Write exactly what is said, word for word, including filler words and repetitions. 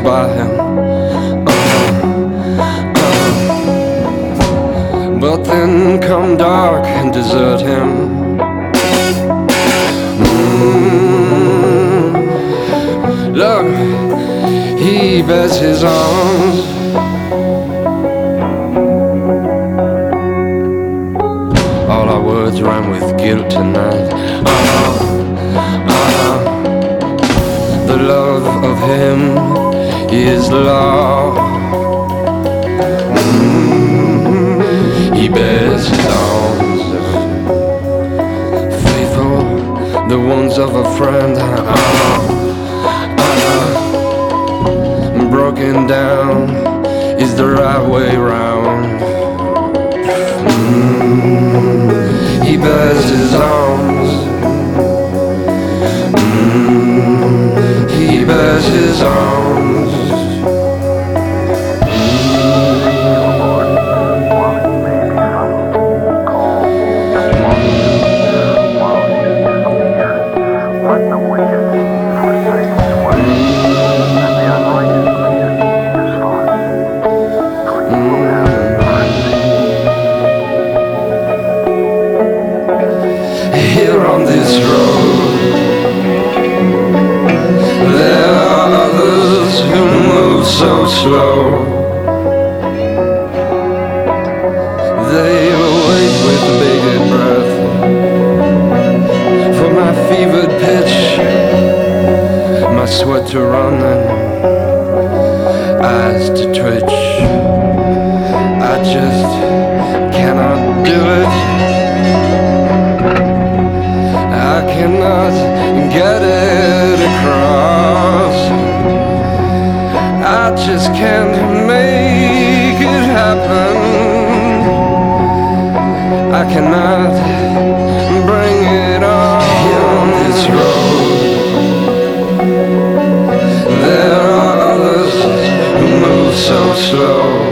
by him. uh, uh, But then come dark and desert him. mm, Look, he bears his arms. All our words rhyme with guilt tonight. uh, uh, The love of him is law. mm, He bears his arms, faithful, the wounds of a friend. uh, uh, Broken down is the right way round. mm, He bears his arms. mm, He bears his arms. Here on this road, there are others who move so slow. They wait with bated breath for my fevered pitch, my sweat to run and eyes to twitch. I just cannot do it. I cannot get it across. I just can't make it happen. I cannot bring it on. Here on this road, there are others who move so slow.